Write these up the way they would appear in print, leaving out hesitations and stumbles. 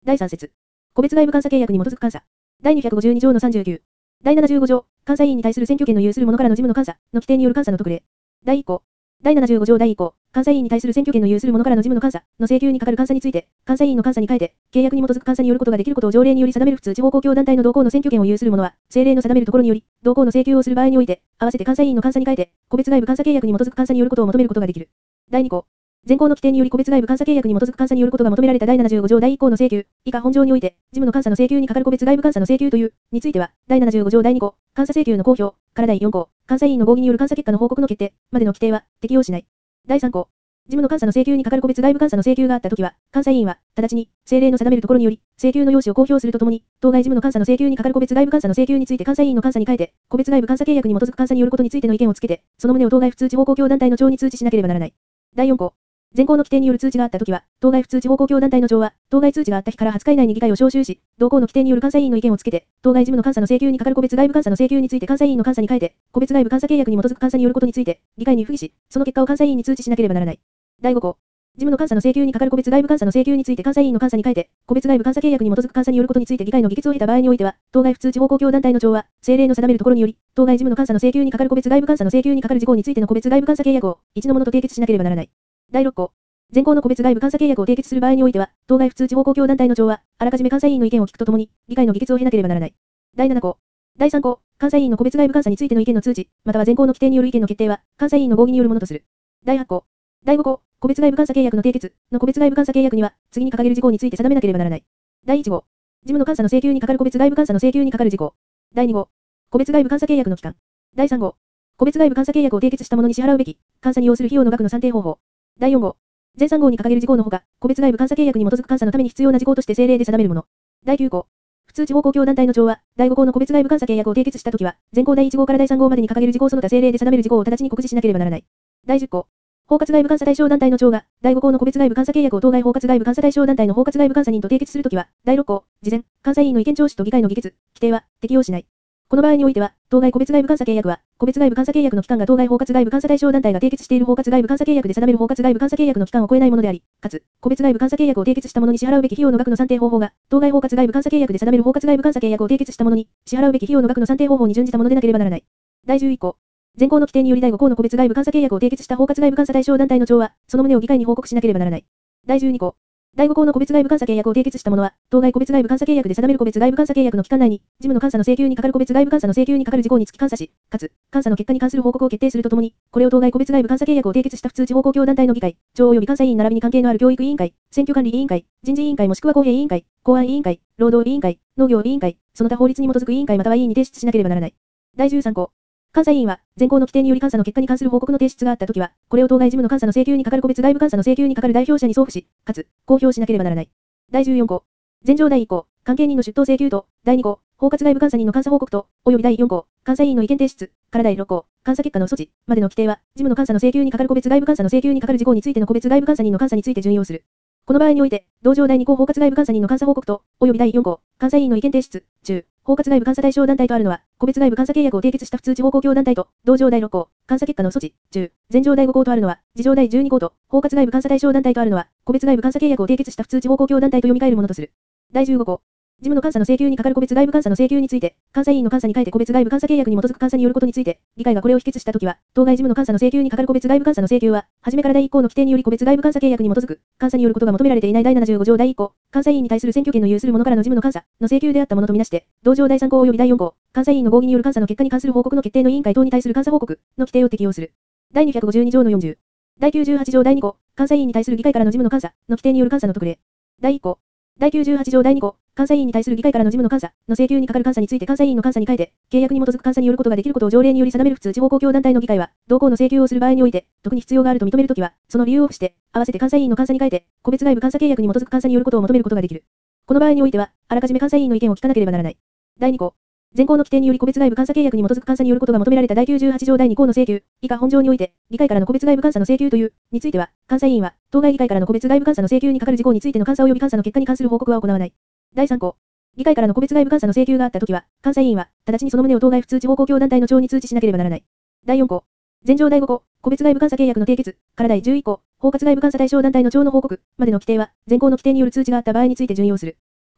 第3節。個別外部監査契約に基づく監査。第252条の39。第75条、監査委員に対する選挙権の有する者からの事務の監査の規定による監査の特例。第1項。第75条第1項、監査委員に対する選挙権の有する者からの事務の監査の請求に係る監査について、監査委員の監査に変えて、契約に基づく監査によることができることを条例により定める普通地方公共団体の同行の選挙権を有する者は、政令の定めるところにより、同行の請求をする場合において、合わせて監査委員の監査に変えて、個別外部監査契約に基づく監査によることを求めることができる。第2項。現行の規定により個別外部監査契約に基づく監査によることが求められた第75条第1項の請求、以下本条において、事務の監査の請求に係る個別外部監査の請求という、については、第75条第2項、監査請求の公表、から第4項、監査委員の合議による監査結果の報告の決定、までの規定は、適用しない。第3項。事務の監査の請求に係る個別外部監査の請求があったときは、監査委員は、直ちに、政令の定めるところにより、請求の用紙を公表するとともに、当該事務の監査の請求に係る個別外部監査の請求について監査委員の監査に変えて、個別外部監査契約に基づく監査によることについての意見をつけて、その旨を当該普通地方公共団体の長に通知しなければならない。第4項。現行の規定による通知があったときは、当該普通地方公共団体の長は、当該通知があった日から20日以内に議会を招集し、同項の規定による監査委員の意見をつけて、当該事務の監査の請求に係る個別外部監査の請求について監査委員の監査に変えて、個別外部監査契約に基づく監査によることについて、議会に付議し、その結果を監査委員に通知しなければならない。第5項。事務の監査の請求に係る個別外部監査の請求について監査委員の監査に変えて、個別外部監査契約に基づく監査によることについて議会の議決を経た場合においては、当該普通地方公共団体の長は、政令の定めるところにより、当該事務の監査の請求に係る個別外部監査の請求に係る事項についての個別外部監査契約を、一のものと締結しなければならない。第6項。現行の個別外部監査契約を締結する場合においては、当該普通地方公共団体の長は、あらかじめ監査委員の意見を聞くとともに、議会の議決を経なければならない。第7項。第3項。監査委員の個別外部監査についての意見の通知、または現行の規定による意見の決定は、監査委員の合議によるものとする。第8項。第5項。個別外部監査契約の締結の個別外部監査契約には、次に掲げる事項について定めなければならない。第1号。事務の監査の請求に係る個別外部監査の請求に係る事項。第2号。個別外部監査契約の期間。第3号。個別外部監査契約を締結した者に支払うべき、監査に要する費用の額の算定方法。第4号。前3号に掲げる事項のほか、個別外部監査契約に基づく監査のために必要な事項として政令で定めるもの。第9項。普通地方公共団体の長は、第5項の個別外部監査契約を締結したときは、前項第1号から第3号までに掲げる事項その他政令で定める事項を直ちに告示しなければならない。第10項。包括外部監査対象団体の長が、第5項の個別外部監査契約を当該包括外部監査対象団体の包括外部監査人と締結するときは、第6項、事前、監査委員の意見聴取と議会の議決、規定は、適用しない。この場合においては、当該個別外部監査契約は、個別外部監査契約の期間が当該包括外部監査対象団体が締結している包括外部監査契約で定める包括外部監査契約の期間を超えないものであり、かつ、個別外部監査契約を締結した者に支払うべき費用の額の算定方法が、当該包括外部監査契約で定める包括外部監査契約を締結した者に支払うべき費用の額の算定方法に準じたものでなければならない。第11項。現行の規定により第5項の個別外部監査契約を締結した包括外部監査対象団体の長は、その旨を議会に報告しなければならない。第12項。第5項の個別外部監査契約を締結した者は、当該個別外部監査契約で定める個別外部監査契約の期間内に、事務の監査の請求に係る個別外部監査の請求に係る事項につき監査し、かつ、監査の結果に関する報告を決定するとともに、これを当該個別外部監査契約を締結した普通地方公共団体の議会、長及び監査委員並びに関係のある教育委員会、選挙管理委員会、人事委員会もしくは公平委員会、公安委員会、労働委員会、農業委員会、その他法律に基づく委員会または委員に提出しなければならない。第13項。監査委員は、現行の規定により監査の結果に関する報告の提出があったときは、これを当該事務の監査の請求に係る個別外部監査の請求に係る代表者に送付し、かつ、公表しなければならない。第14項。前条第1項、関係人の出頭請求と、第2項、包括外部監査人の監査報告と、及び第4項、監査委員の意見提出、から第6項、監査結果の措置、までの規定は、事務の監査の請求に係る個別外部監査の請求に係る事項についての個別外部監査人の監査について準用する。この場合において、同条第2項包括外部監査人の監査報告と、及び第4項、監査委員の意見提出、中、包括外部監査対象団体とあるのは、個別外部監査契約を締結した普通地方公共団体と、同条第6項、監査結果の措置、中、前条第5項とあるのは、次条第12項と、包括外部監査対象団体とあるのは、個別外部監査契約を締結した普通地方公共団体と読み替えるものとする。第15項。事務の監査の請求に係る個別外部監査の請求について、監査委員の監査に変えて個別外部監査契約に基づく監査によることについて、議会がこれを否決したときは、当該事務の監査の請求に係る個別外部監査の請求は、初めから第1項の規定により個別外部監査契約に基づく監査によることが求められていない第75条第1項、監査委員に対する選挙権の有する者からの事務の監査の請求であったものとみなして、同条第3項及び第4項、監査委員の合議による監査の結果に関する報告の決定の委員会等に対する監査報告の規定を適用する。第252条の40。第98条第2項、監査委員に対する議会からの事務の監査の規定による監査の特例。第1項。第98条第2項、監査委員に対する議会からの事務の監査の請求に係る監査について監査委員の監査に変えて、契約に基づく監査によることができることを条例により定める普通地方公共団体の議会は、同項の請求をする場合において、特に必要があると認めるときは、その理由を付して、合わせて監査委員の監査に変えて、個別外部監査契約に基づく監査によることを求めることができる。この場合においては、あらかじめ監査委員の意見を聞かなければならない。第2項。現行の規定により個別外部監査契約に基づく監査によることが求められた第98条第2項の請求、以下本条において、議会からの個別外部監査の請求という、については、監査委員は、当該議会からの個別外部監査の請求に係る事項についての監査及び監査の結果に関する報告は行わない。第3項。議会からの個別外部監査の請求があったときは、監査委員は、直ちにその旨を当該普通地方公共団体の長に通知しなければならない。第4項。前条第5項、個別外部監査契約の締結、から第11項、包括外部監査対象団体の長の報告、までの規定は、現行の規定による通知があった場合について準用する。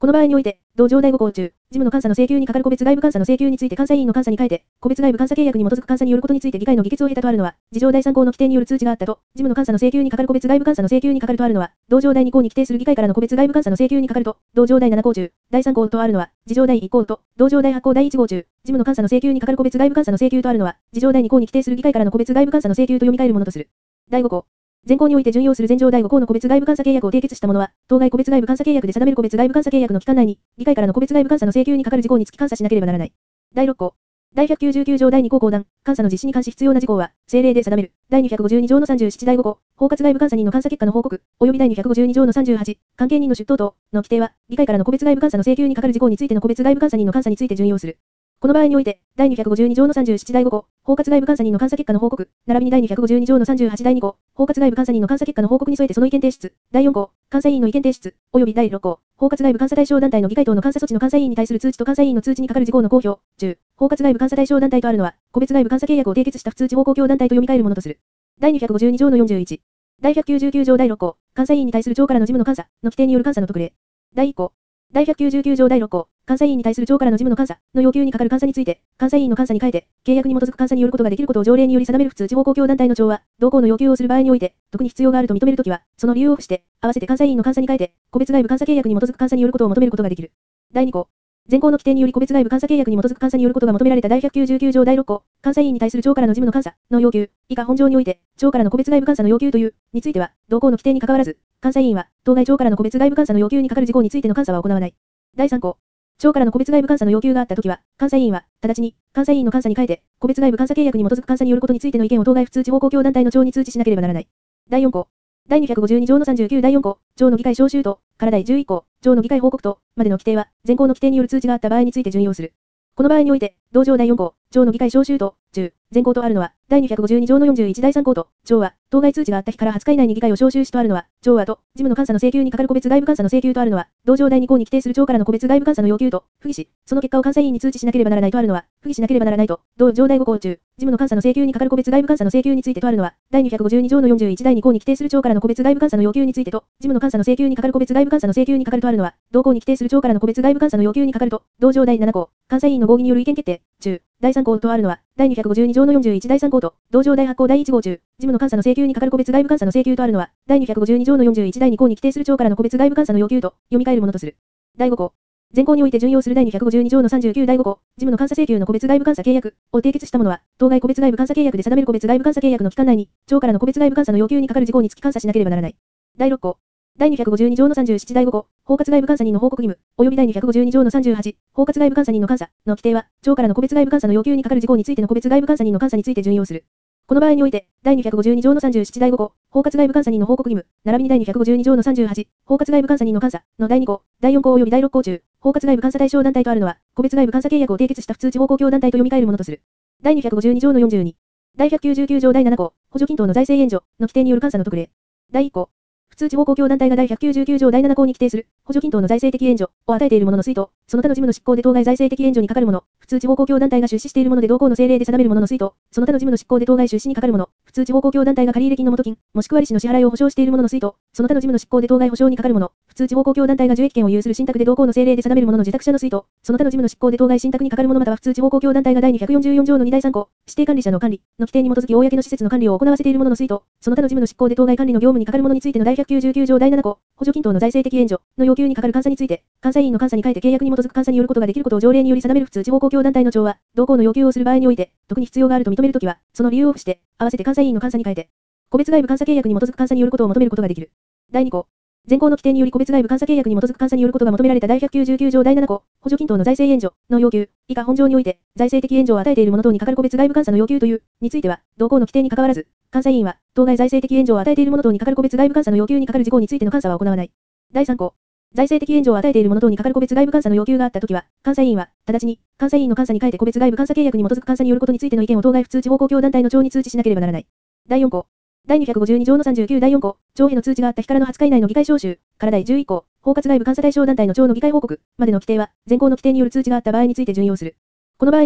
この場合において、同条第5項中、事務の監査の請求に係る個別外部監査の請求について監査委員の監査に変えて、個別外部監査契約に基づく監査によることについて議会の議決を経たとあるのは、事条第3項の規定による通知があったと、事務の監査の請求に係る個別外部監査の請求に係るとあるのは、同条第2項に規定する議会からの個別外部監査の請求に係ると、同条第7項中、第3項とあるのは、事条第1項と、同条第8項第1号中、事務の監査の請求に係る個別外部監査の請求とあるのは、事条第2項に規定する議会からの個別外部監査の請求と読み替えるものとする。第5項。前項において準用する前条第5項の個別外部監査契約を締結した者は、当該個別外部監査契約で定める個別外部監査契約の期間内に、議会からの個別外部監査の請求に係る事項につき監査しなければならない。第6項。第199条第2項公団、監査の実施に関し必要な事項は、政令で定める。第252条の37第5項、包括外部監査人の監査結果の報告、及び第252条の38、関係人の出頭等の規定は、議会からの個別外部監査の請求に係る事項についての個別外部監査人の監査について準用する。この場合において、第252条の37第5項、包括外部監査人の監査結果の報告、並びに第252条の38第2項、包括外部監査人の監査結果の報告に添えてその意見提出、第4項、監査委員の意見提出、及び第6項、包括外部監査対象団体の議会等の監査措置の監査委員に対する通知と監査委員の通知に係る事項の公表、10、包括外部監査対象団体とあるのは、個別外部監査契約を締結した普通地方公共団体と読み替えるものとする。第252条の41、第199条第6項、監査委員に対する長からの事務の監査の規定による監査の特例。第1項。第199条第6項、監査委員に対する長からの事務の監査の要求に係る監査について、監査委員の監査に変えて、契約に基づく監査によることができることを条例により定める普通地方公共団体の長は、同項の要求をする場合において、特に必要があると認めるときは、その理由を付して、合わせて監査委員の監査に変えて、個別外部監査契約に基づく監査によることを求めることができる。第2項。前項の規定により個別外部監査契約に基づく監査によることが求められた第199条第6項、監査委員に対する長からの事務の監査の要求、以下本条において、長からの個別外部監査の要求という、については、同項の規定に関わらず、監査委員は、当該長からの個別外部監査の要求に係る事項についての監査は行わない。第3項。長からの個別外部監査の要求があったときは、監査委員は、直ちに、監査委員の監査に変えて、個別外部監査契約に基づく監査によることについての意見を当該普通地方公共団体の長に通知しなければならない。第4項。第252条の39第4項、長の議会招集等、から第11項、長の議会報告等、までの規定は、前項の規定による通知があった場合について準用する。この場合において、同条第4項、長の議会招集等、10、前項とあるのは、第252条の41第3項と、長は、当該通知があった日から20日以内に議会を招集しとあるのは、長はと、事務の監査の請求に係る個別外部監査の請求とあるのは、同条第2項に規定する長からの個別外部監査の要求と、不義し、その結果を監査委員に通知しなければならないとあるのは、不義しなければならないと、同条第5項中、事務の監査の請求に係る個別外部監査の請求についてとあるのは、第252条の41第2項に規定する長からの個別外部監査の要求についてと、事務の監査の請求に係る個別外部監査の請求に係るとあるのは、同項に規定する長からの個別外部監査の要求に係ると、同条第7項、監査委員の合議による意見決定、中、第3項とあるのは、第252条の41第3項と、同条第8項第1号中、事務の監査の請求に係る個別外部監査の請求とあるのは、第252条の41第2項に規定する長からの個別外部監査の要求と、読み替えるものとする。第5項。前項において準用する第252条の39第5項、事務の監査請求の個別外部監査契約を締結したものは、当該個別外部監査契約で定める個別外部監査契約の期間内に、長からの個別外部監査の要求に係る事項につき監査しなければならない。第6項。第252条の37第5項、包括外部監査人の報告義務、及び第252条の38、包括外部監査人の監査の規定は、長からの個別外部監査の要求に係る事項についての個別外部監査人の監査について準用する。この場合において、第252条の37第5項、包括外部監査人の報告義務、並びに第252条の38、包括外部監査人の監査の第2項、第4項及び第6項中、包括外部監査対象団体とあるのは、個別外部監査契約を締結した普通地方公共団体と読み替えるものとする。第252条の42、第199条第7項、補助金等の財政援助の規定による監査の特例。第1項。普通地方公共団体が第199条第7項に規定する補助金等の財政的援助を与えているものの推と、その他の事務の執行で当該財政的援助に係るもの、普通地方公共団体が出資しているもので同項の政令で定めるものの推と、その他の事務の執行で当該出資に係るもの、普通地方公共団体が借入金の元金、もしくは利子の支払いを保証しているものの推と、その他の事務の執行で当該保証に係るもの、普通地方公共団体が受益権を有する信託で同項の政令で定めるものの受託者の推と、その他の事務の執行で当該信託に係るものまたは普通地方公共団体が第244条の2第3項、指定管理者の管理の規定に基づき公の施設の管理を行わせているものの推と、その他の事務の執行で当該管理の業務に係るものについての第199条第7項、補助金等の財政的援助の要求に係る監査について、監査委員の監査に変えて契約に基づく監査によることができることを条例により定める普通地方公共団体の長は、同項の要求をする場合において、特に必要があると認めるときは、その理由を付して、合わせて監査委員の監査に変えて、個別外部監査契約に基づく監査によることを求めることができる。第2項。前項の規定により個別外部監査契約に基づく監査によることが求められた第199条第7項、補助金等の財政援助の要求、以下本条において、財政的援助を与えているもの等に係る個別外部監査の要求という、については、同項の規定に関わらず、監査委員は、当該財政的援助を与えているもの等に係る個別外部監査の要求に係る事項についての監査は行わない。第3項。財政的援助を与えているもの等に係る個別外部監査の要求があったときは、監査委員は、直ちに、監査委員の監査に変えて個別外部監査契約に基づく監査によることについての意見を当該普通地方公共団体の長に通知しなければならない。第4項。第252条の39第4項、長への通知があった日からの20日以内の議会招集、から第11項、包括外部監査対象団体の長の議会報告、までの規定は、前項の規定による通知があった場合について準用する。この場合において、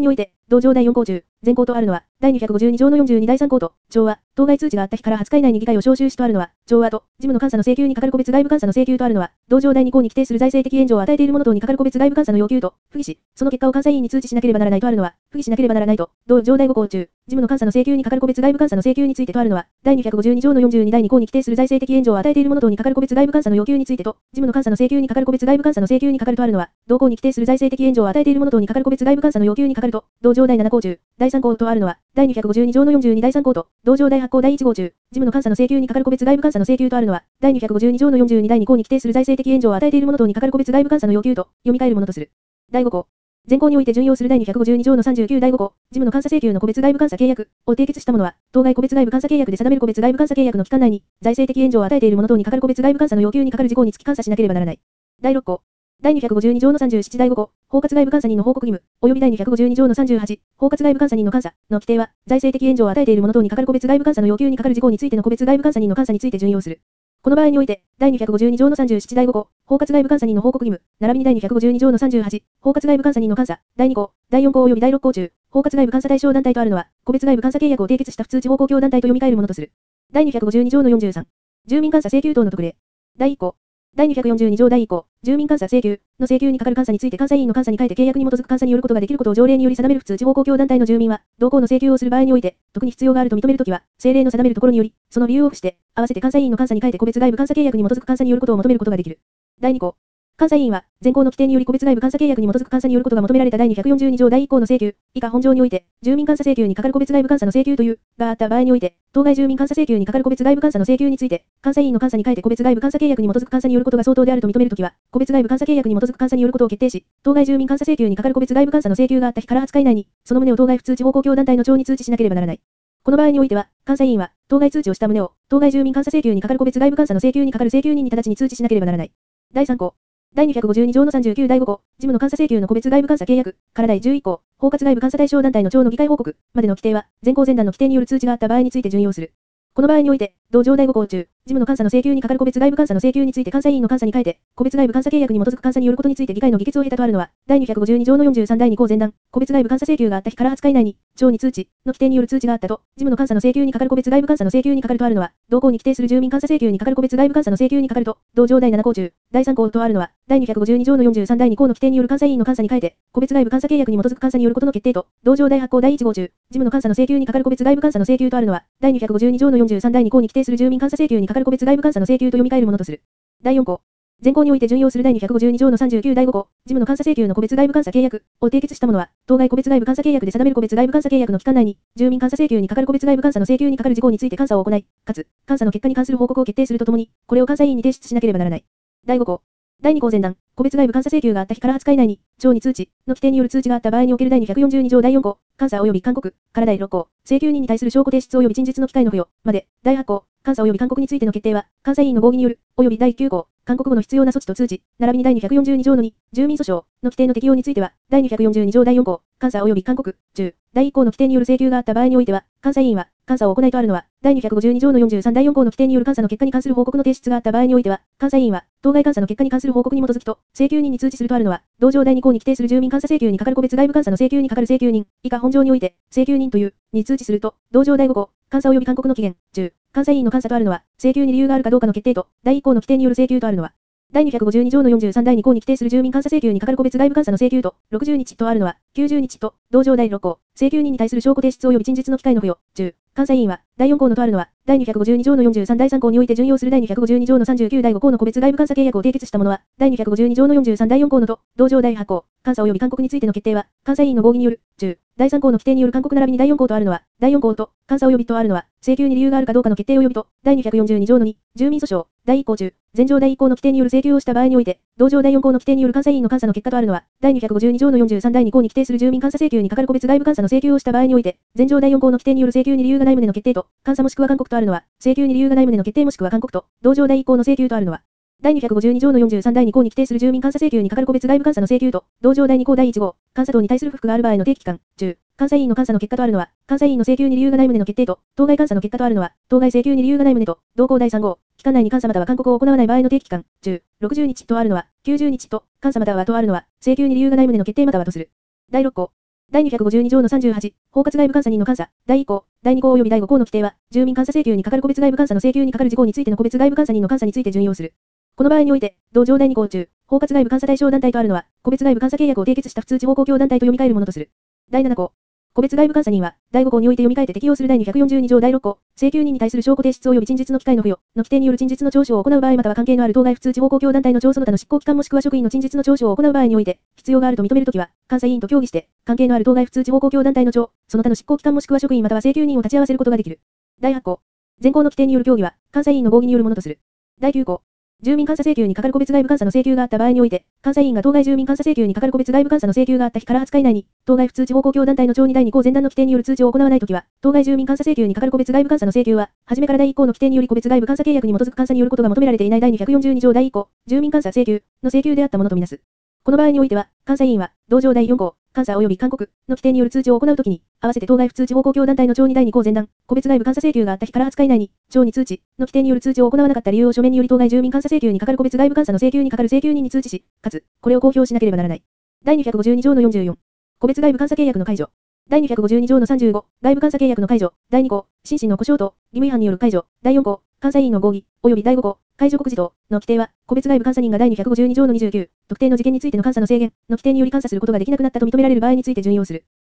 同条第4項中、前項とあるのは、第252条の42第3項と、調和、当該通知があった日から20日以内に議会を招集しとあるのは、調和と、事務の監査の請求に係る個別外部監査の請求とあるのは、同条第2項に規定する財政的援助を与えている者等に係る個別外部監査の要求と、不義し、その結果を監査委員に通知しなければならないとあるのは、不義しなければならないと、同条第5項中、事務の監査の請求に係る個別外部監査の請求についてとあるのは、第252条の42第2項に規定する財政的援助を与えている者等に係る個別外部監査の要求についてと、事務の監査の請求に係る個別外部監査の請求に係るとあるのは、同項に規定する財政的援助を与えている者等に係る個別外部監査の要求に係ると、同条第7項中、第3項とあるのは、第252条の42第3項と、同条第8項第1号中、事務の監査の請求に係る個別外部監査の請求とあるのは、第252条の42第2項に規定する財政的援助を与えている者等に係る個別外部監査の要求と、読み替えるものとする。第5項。前項において準用する第252条の39第5項、事務の監査請求の個別外部監査契約を締結した者は、当該個別外部監査契約で定める個別外部監査契約の期間内に、財政的援助を与えている者等に係る個別外部監査の要求に係る事項につき監査しなければならない。第6項。第252条の37第5項、包括外部監査人の報告義務、及び第252条の38、包括外部監査人の監査の規定は、財政的援助を与えている者等に係る個別外部監査の要求に係る事項についての個別外部監査人の監査について準用する。この場合において、第252条の37第5項、包括外部監査人の報告義務、並びに第252条の38、包括外部監査人の監査、第2項、第4項及び第6項中、包括外部監査対象団体とあるのは、個別外部監査契約を締結した普通地方公共団体と読み替えるものとする。第252条の43、住民監査請求等の特例。第1項。第242条第1項、住民監査請求の請求に係る監査について監査委員の監査に書いて契約に基づく監査によることができることを条例により定める普通地方公共団体の住民は、同項の請求をする場合において、特に必要があると認めるときは、政令の定めるところにより、その理由を付して、合わせて監査委員の監査に書いて個別外部監査契約に基づく監査によることを求めることができる。第2項。監査委員は、前項の規定により個別外部監査契約に基づく監査によることが求められた第242条第1項の請求、以下本条において、住民監査請求に係る個別外部監査の請求という、があった場合において、当該住民監査請求に係る個別外部監査の請求について、監査委員の監査に書いて個別外部監査契約に基づく監査によることが相当であると認めるときは、個別外部監査契約に基づく監査によることを決定し、当該住民監査請求に係る個別外部監査の請求があった日から20日以内に、その旨を当該普通地方公共団体の長に通知しなければならない。この場合においては、監査委員は、当該通知をした旨を、当該住民監査請求に係る個別外部監査の請求に係る請求人に直ちに通知しなければならない。第3項。第252条の39第5項、事務の監査請求の個別外部監査契約から第11項、包括外部監査対象団体の長の議会報告までの規定は、前項前段の規定による通知があった場合について準用する。この場合において、同条第5項中、事務の監査の請求に係る個別外部監査の請求について監査委員の監査に書いて、個別外部監査契約に基づく監査によることについて議会の議決を経たとあるのは、第252条の43第2項前段、個別外部監査請求があった日から20日以内に、長に通知の規定による通知があったと、事務の監査の請求に係る個別外部監査の請求に係るとあるのは、同項に規定する住民監査請求に係る個別外部監査の請求に係ると、同条第7項中、第3項とあるのは、第252条の43第2項の規定による監査委員の監査に書いて、個別外部監査契約に基づく監査によることの決定と、同条第8項第1号中、事務の監査の請求に係る個別外部監査の請求とあるのは、第252条の43第2項に規定する住民監査請求に係る個別外部監査の請求と読み替えるものとする。第4項。前項において準用する第252条の39第5項、事務の監査請求の個別外部監査契約を締結した者は、当該個別外部監査契約で定める個別外部監査契約の期間内に、住民監査請求に係る個別外部監査の請求に係る事項について監査を行い、かつ、監査の結果に関する報告を決定するとともに、これを監査委員に提出しなければならない。第5項。第2項前段、個別外部監査請求があった日から20日以内に、長に通知の規定による通知があった場合における第242条第4項、監査及び勧告から第6項、請求人に対する証拠提出及び陳述の機会の付与まで、第8項、監査及び勧告についての決定は、監査委員の合議による、及び第9項、勧告後の必要な措置と通知、並びに第242条の2、住民訴訟の規定の適用については、第242条第4項、監査及び勧告、10、第1項の規定による請求があった場合においては、監査委員は、監査を行いとあるのは、第252条の43第4項の規定による監査の結果に関する報告の提出があった場合においては、監査委員は、当該監査の結果に関する報告に基づきと、請求人に通知するとあるのは、同条第2項に規定する住民監査請求に係る個別外部監査の請求に係る請求人、以下本条において、請求人という、に通知すると、同条第5項、監査及び勧告の期限、10、監査委員の監査とあるのは、請求に理由があるかどうかの決定と、第1項の規定による請求とあるのは、第252条の43第2項に規定する住民監査請求に係る個別外部監査の請求と、60日とあるのは、90日と、同条第6項、請求人に対する証拠提出及び陳述の機会の付与、10、監査委員は、第4項のとあるのは、第252条の43第3項において準用する第252条の39第5項の個別外部監査契約を締結した者は、第252条の43第4項のと、同条第8項、監査及び勧告についての決定は、監査委員の合議による、10、第3項の規定による勧告並びに第4項とあるのは、第4項と、監査及びとあるのは、請求に理由があるかどうかの決定及びと、第242条の2、住民訴訟、第1項中、前条第1項の規定による請求をした場合において、同条第4項の規定による監査委員の監査の結果とあるのは、第252条の43第2項に規定する住民監査請求に係る個別外部監査の請求をした場合において、前条第4項の規定による請求に理由がない旨の決定と、監査もしくは勧告とあるのは、請求に理由がない旨の決定もしくは勧告と、同条第1項の請求とあるのは、第252条の43第2項に規定する住民監査請求に係る個別外部監査の請求と、同条第2項第1号、監査等に対する不服がある場合の定期期間、10、監査委員の監査の結果とあるのは、監査委員の請求に理由がない旨の決定と、当該監査の結果とあるのは、当該請求に理由がない旨と、同項第3号、期間内に監査または勧告を行わない場合の定期期間、10、60日とあるのは、90日と、監査またはとあるのは、請求に理由がない旨の決定またはとする。第6項。 第252条の38、包括外部監査人の監査、第1項、第2項及び第5項の規定は、住民監査請求に係る個別外部監査の請求に係る事項についての個別外部監査人の監査について準用する。この場合において、同条第2項中、包括外部監査対象団体とあるのは、個別外部監査契約を締結した普通地方公共団体と読み替えるものとする。第7項。個別外部監査人は、第5項において読み替えて適用する第242条第6項、請求人に対する証拠提出及び陳述の機会の付与の規定による陳述の聴取を行う場合または関係のある当該普通地方公共団体の長その他の執行機関もしくは職員の陳述の聴取を行う場合において、必要があると認めるときは、監査委員と協議して、関係のある当該普通地方公共団体の長、その他の執行機関もしくは職員または請求人を立ち会わせることができる。第8項。前項の規定による協議は、監査委員の合議によるものとする。第9項。住民監査請求に係る個別外部監査の請求があった場合において、監査委員が当該住民監査請求に係る個別外部監査の請求があった日から20日以内に、当該普通地方公共団体の長に第2項前段の規定による通知を行わないときは、当該住民監査請求に係る個別外部監査の請求は、初めから第1項の規定により個別外部監査契約に基づく監査によることが求められていない第242条第1項、住民監査請求の請求であったものとみなす。この場合においては、監査委員は、同条第4項、監査及び勧告の規定による通知を行うときに、合わせて当該普通地方公共団体の長に第2項前段、個別外部監査請求があった日から20日以内に、長に通知の規定による通知を行わなかった理由を書面により当該住民監査請求に係る個別外部監査の請求に係る請求人に通知し、かつ、これを公表しなければならない。第252条の44。個別外部監査契約の解除。第252条の35、外部監査契約の解除。第2項、心身の故障等、義務違反による解除。第4項、監査委員の合議、及び第5項、解除告示等の規定は、個別外部監査人が第252条の29、特定の事件についての監査の制限の規定により監査することができなくなったと認められる場合について準用する。